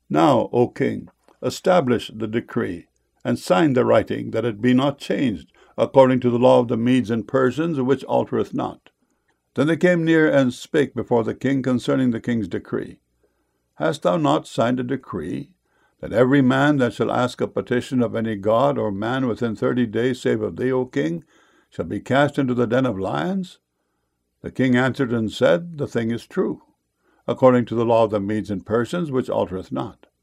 Now, O king, establish the decree, and sign the writing, that it be not changed, according to the law of the Medes and Persians, which altereth not. Then they came near and spake before the king concerning the king's decree. Hast thou not signed a decree, that every man that shall ask a petition of any god or man within 30 days, save of thee, O king, shall be cast into the den of lions? The king answered and said, The thing is true, according to the law of the Medes and Persians, which altereth not.